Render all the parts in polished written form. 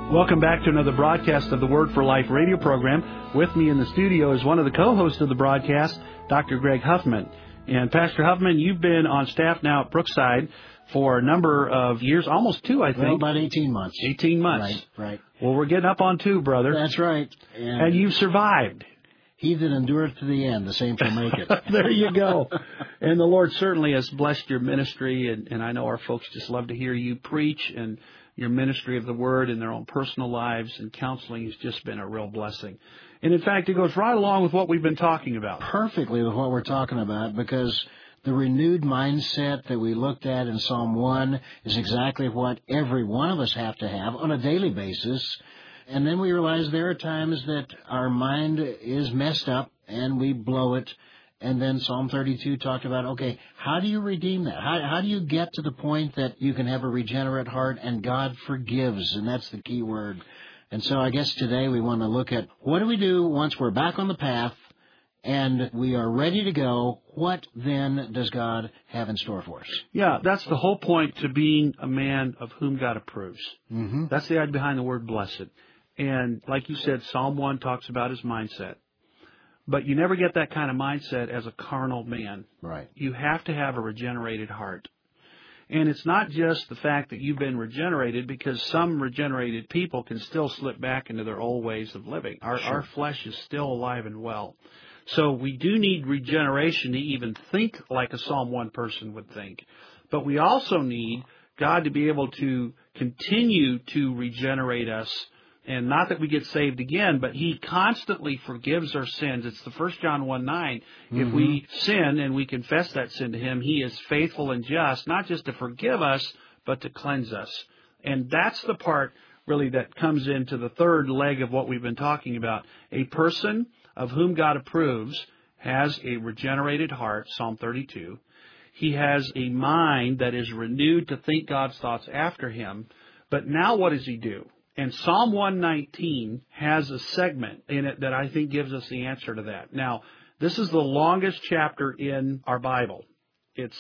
Welcome back to another broadcast of the Word for Life radio program. With me in the studio is one of the co-hosts of the broadcast, Dr. Greg Huffman. And Pastor Huffman, you've been on staff now at Brookside for a number of years, almost 2, I think. Well, about 18 months. 18 months. Right. Well, we're getting up on 2, brother. That's right. And you've survived. He that endureth to the end, the same shall make it. There you go. And the Lord certainly has blessed your ministry, and I know our folks just love to hear you preach, and your ministry of the Word in their own personal lives and counseling has just been a real blessing. And, in fact, it goes right along with what we've been talking about. Perfectly with what we're talking about, because the renewed mindset that we looked at in Psalm 1 is exactly what every one of us have to have on a daily basis. And then we realize there are times that our mind is messed up and we blow it. And then Psalm 32 talked about, okay, how do you redeem that? How do you get to the point that you can have a regenerate heart and God forgives? And that's the key word. And so I guess today we want to look at what do we do once we're back on the path and we are ready to go? What then does God have in store for us? Yeah, that's the whole point to being a man of whom God approves. Mm-hmm. That's the idea behind the word blessed. And like you said, Psalm 1 talks about his mindset. But you never get that kind of mindset as a carnal man. Right. You have to have a regenerated heart. And it's not just the fact that you've been regenerated, because some regenerated people can still slip back into their old ways of living. Our flesh is still alive and well. So we do need regeneration to even think like a Psalm 1 person would think. But we also need God to be able to continue to regenerate us. And not that we get saved again, but He constantly forgives our sins. It's the 1 John 1:9. Mm-hmm. If we sin and we confess that sin to Him, He is faithful and just, not just to forgive us, but to cleanse us. And that's the part, really, that comes into the third leg of what we've been talking about. A person of whom God approves has a regenerated heart, Psalm 32. He has a mind that is renewed to think God's thoughts after Him. But now what does he do? And Psalm 119 has a segment in it that I think gives us the answer to that. Now, this is the longest chapter in our Bible. It's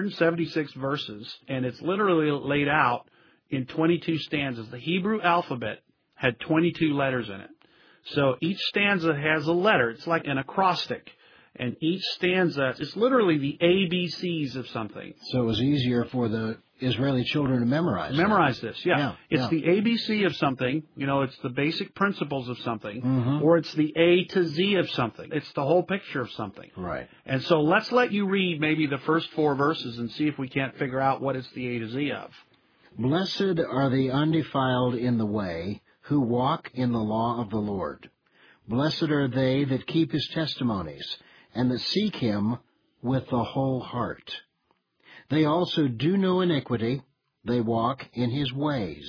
176 verses, and it's literally laid out in 22 stanzas. The Hebrew alphabet had 22 letters in it. So each stanza has a letter. It's like an acrostic. And each stanza is literally the ABCs of something. So it was easier for the Israeli children to memorize. Memorize this, yeah. It's the ABC of something, it's the basic principles of something, mm-hmm. or it's the A to Z of something. It's the whole picture of something. Right. And so let's let you read maybe the first 4 verses and see if we can't figure out what it's the A to Z of. Blessed are the undefiled in the way, who walk in the law of the Lord. Blessed are they that keep His testimonies, and that seek Him with the whole heart. They also do no iniquity, they walk in His ways.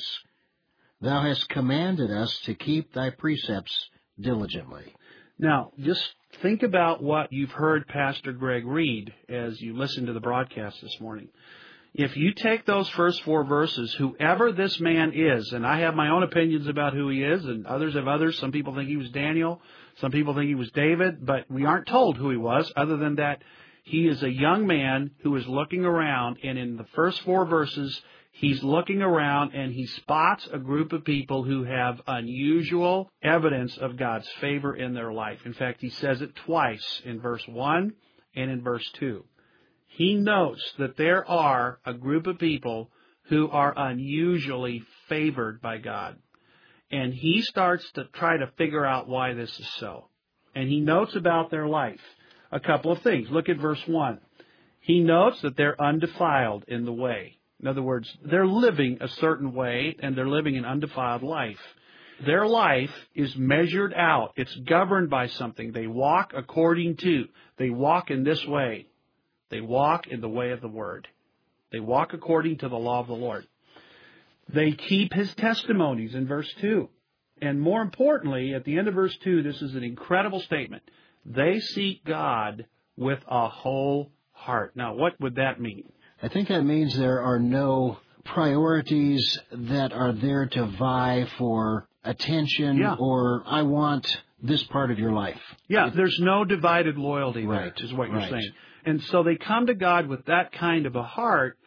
Thou hast commanded us to keep Thy precepts diligently. Now, just think about what you've heard Pastor Greg read as you listen to the broadcast this morning. If you take those first 4 verses, whoever this man is, and I have my own opinions about who he is, and others have others. Some people think he was Daniel. Some people think he was David, but we aren't told who he was, other than that he is a young man who is looking around, and in the first 4 verses, he's looking around and he spots a group of people who have unusual evidence of God's favor in their life. In fact, he says it twice, in verse 1 and in verse 2. He notes that there are a group of people who are unusually favored by God. And he starts to try to figure out why this is so. And he notes about their life a couple of things. Look at verse 1. He notes that they're undefiled in the way. In other words, they're living a certain way, and they're living an undefiled life. Their life is measured out. It's governed by something. They walk according to. They walk in this way. They walk in the way of the Word. They walk according to the law of the Lord. They keep His testimonies in verse 2. And more importantly, at the end of verse 2, this is an incredible statement. They seek God with a whole heart. Now, what would that mean? I think that means there are no priorities that are there to vie for attention or I want this part of your life. Yeah, there's no divided loyalty there, is what you're saying. And so they come to God with that kind of a heart,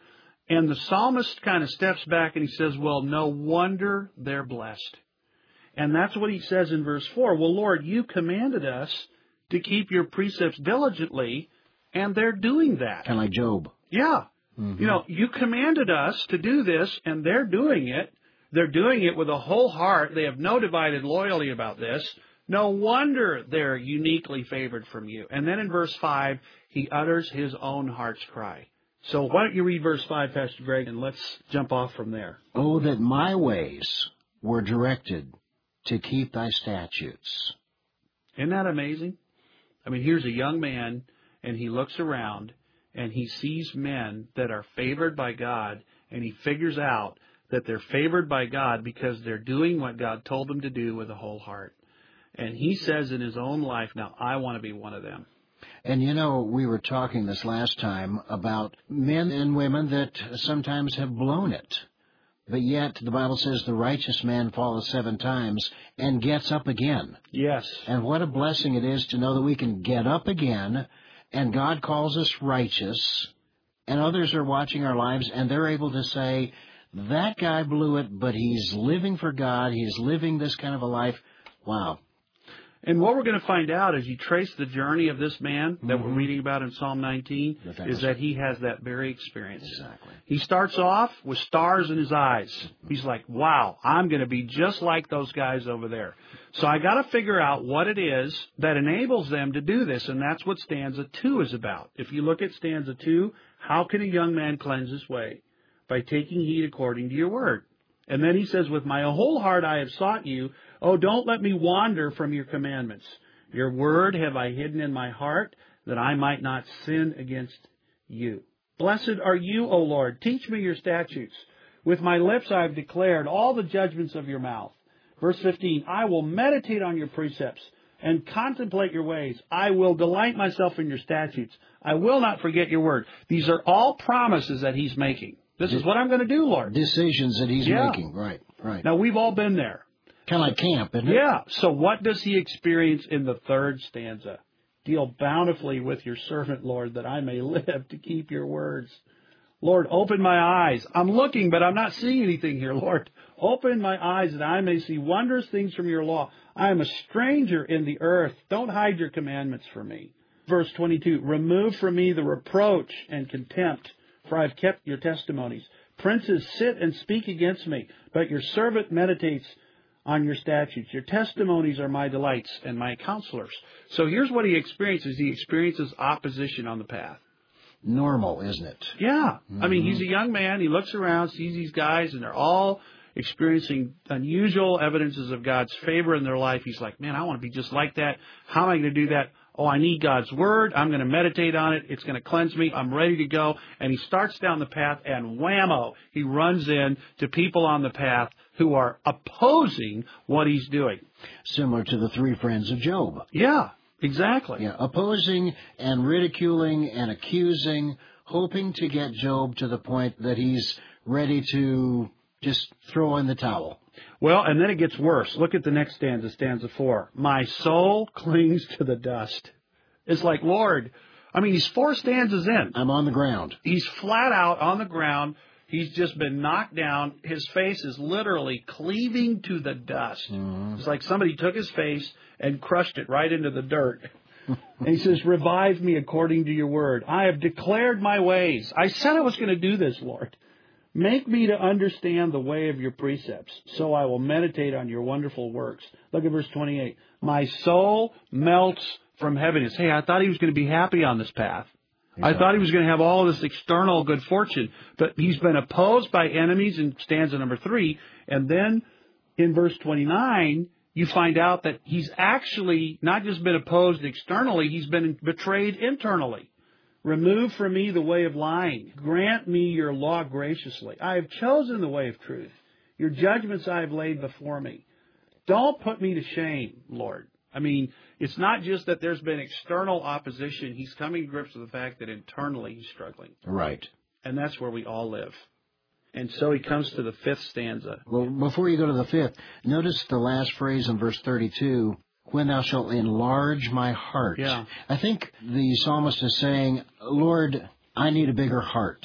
And the psalmist kind of steps back and he says, well, no wonder they're blessed. And that's what he says in verse 4. Well, Lord, you commanded us to keep your precepts diligently, and they're doing that. Kind of like Job. Yeah. Mm-hmm. You know, you commanded us to do this, and they're doing it. They're doing it with a whole heart. They have no divided loyalty about this. No wonder they're uniquely favored from you. And then in verse 5, he utters his own heart's cry. So why don't you read verse 5, Pastor Greg, and let's jump off from there. Oh, that my ways were directed to keep thy statutes. Isn't that amazing? I mean, here's a young man, and he looks around, and he sees men that are favored by God, and he figures out that they're favored by God because they're doing what God told them to do with a whole heart. And he says in his own life, now, I want to be one of them. And, you know, we were talking this last time about men and women that sometimes have blown it. But yet, the Bible says the righteous man falleth 7 times and gets up again. Yes. And what a blessing it is to know that we can get up again, and God calls us righteous, and others are watching our lives, and they're able to say, that guy blew it, but he's living for God, he's living this kind of a life. Wow. And what we're going to find out as you trace the journey of this man that we're reading about in Psalm 19 is that he has that very experience. Exactly. He starts off with stars in his eyes. He's like, wow, I'm going to be just like those guys over there. So I got to figure out what it is that enables them to do this, and that's what stanza 2 is about. If you look at stanza 2, how can a young man cleanse his way? By taking heed according to your word. And then he says, with my whole heart I have sought you. Oh, don't let me wander from your commandments. Your word have I hidden in my heart, that I might not sin against you. Blessed are you, O Lord. Teach me your statutes. With my lips I have declared all the judgments of your mouth. Verse 15, I will meditate on your precepts and contemplate your ways. I will delight myself in your statutes. I will not forget your word. These are all promises that he's making. This is what I'm going to do, Lord. Decisions that he's making. Right. Now, we've all been there. Kind of like camp, isn't it? Yeah. So what does he experience in the 3rd stanza? Deal bountifully with your servant, Lord, that I may live to keep your words. Lord, open my eyes. I'm looking, but I'm not seeing anything here, Lord. Open my eyes that I may see wondrous things from your law. I am a stranger in the earth. Don't hide your commandments from me. Verse 22, remove from me the reproach and contempt, for I've kept your testimonies. Princes sit and speak against me, but your servant meditates on your statutes. Your testimonies are my delights and my counselors. So here's what he experiences. He experiences opposition on the path. Normal, isn't it? Yeah. I mean, he's a young man. He looks around, sees these guys, and they're all experiencing unusual evidences of God's favor in their life. He's like, man, I want to be just like that. How am I going to do that? Oh, I need God's word. I'm going to meditate on it. It's going to cleanse me. I'm ready to go. And he starts down the path, and whammo, he runs in to people on the path who are opposing what he's doing. Similar to the 3 friends of Job. Yeah, exactly. Yeah, opposing and ridiculing and accusing, hoping to get Job to the point that he's ready to just throw in the towel. Well, and then it gets worse. Look at the next stanza, stanza 4. My soul clings to the dust. It's like, Lord, I mean, he's 4 stanzas in. I'm on the ground. He's flat out on the ground. He's just been knocked down. His face is literally cleaving to the dust. It's like somebody took his face and crushed it right into the dirt. And he says, revive me according to your word. I have declared my ways. I said I was going to do this, Lord. Make me to understand the way of your precepts, so I will meditate on your wonderful works. Look at verse 28. My soul melts from heaviness. Hey, I thought he was going to be happy on this path. Exactly. I thought he was going to have all this external good fortune, but he's been opposed by enemies in stanza number 3. And then in verse 29, you find out that he's actually not just been opposed externally, he's been betrayed internally. Remove from me the way of lying. Grant me your law graciously. I have chosen the way of truth. Your judgments I have laid before me. Don't put me to shame, Lord. I mean, it's not just that there's been external opposition. He's coming to grips with the fact that internally he's struggling. Right. And that's where we all live. And so he comes to the 5th stanza. Well, before you go to the 5th, notice the last phrase in verse 32. When thou shalt enlarge my heart. Yeah. I think the psalmist is saying, Lord, I need a bigger heart.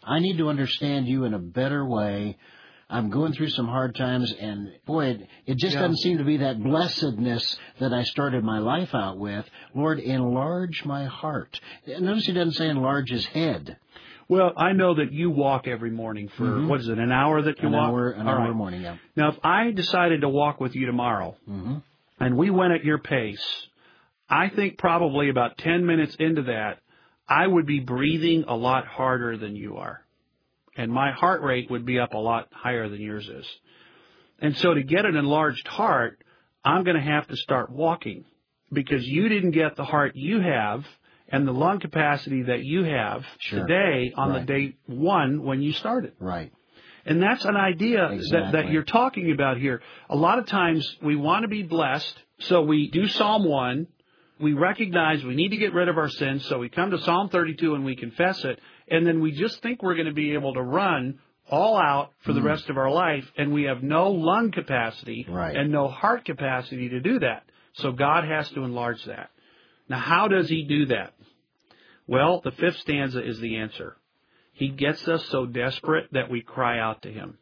I need to understand you in a better way. I'm going through some hard times, and boy, it just doesn't seem to be that blessedness that I started my life out with. Lord, enlarge my heart. Notice he doesn't say enlarge his head. Well, I know that you walk every morning for, what is it, an hour that you walk? An hour a morning, yeah. Now, if I decided to walk with you tomorrow, and we went at your pace, I think probably about 10 minutes into that, I would be breathing a lot harder than you are. And my heart rate would be up a lot higher than yours is. And so to get an enlarged heart, I'm going to have to start walking, because you didn't get the heart you have and the lung capacity that you have today on the day one when you started. Right. And that's an idea that you're talking about here. A lot of times we want to be blessed, so we do Psalm 1. We recognize we need to get rid of our sins, so we come to Psalm 32 and we confess it, and then we just think we're going to be able to run all out for the rest of our life, and we have no lung capacity and no heart capacity to do that. So God has to enlarge that. Now, how does he do that? Well, the 5th stanza is the answer. He gets us so desperate that we cry out to him.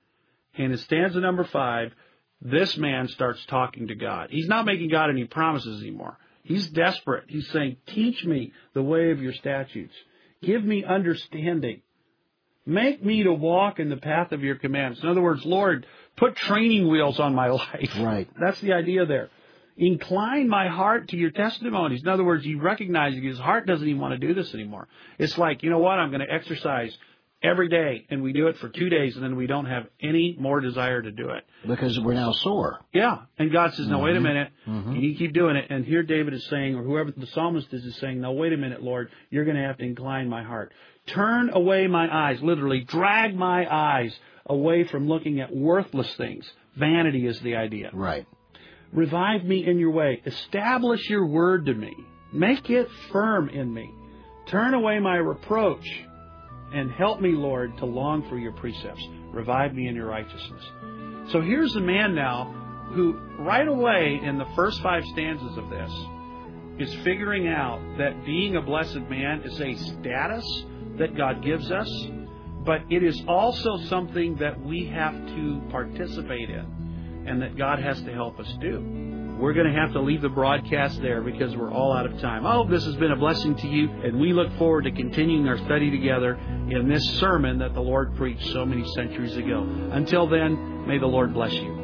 And in stanza number 5, this man starts talking to God. He's not making God any promises anymore. He's desperate. He's saying, teach me the way of your statutes. Give me understanding. Make me to walk in the path of your commandments. In other words, Lord, put training wheels on my life. Right. That's the idea there. Incline my heart to your testimonies. In other words, you recognize his heart doesn't even want to do this anymore. It's like, you know what, I'm going to exercise every day, and we do it for 2 days, and then we don't have any more desire to do it. Because we're now sore. Yeah. And God says, no, wait a minute. You keep doing it. And here David is saying, or whoever the psalmist is saying, no, wait a minute, Lord. You're going to have to incline my heart. Turn away my eyes, literally drag my eyes away from looking at worthless things. Vanity is the idea. Right. Revive me in your way. Establish your word to me. Make it firm in me. Turn away my reproach. And help me, Lord, to long for your precepts. Revive me in your righteousness. So here's the man now who right away in the first 5 stanzas of this is figuring out that being a blessed man is a status that God gives us, but it is also something that we have to participate in and that God has to help us do. We're going to have to leave the broadcast there because we're all out of time. I hope this has been a blessing to you, and we look forward to continuing our study together in this sermon that the Lord preached so many centuries ago. Until then, may the Lord bless you.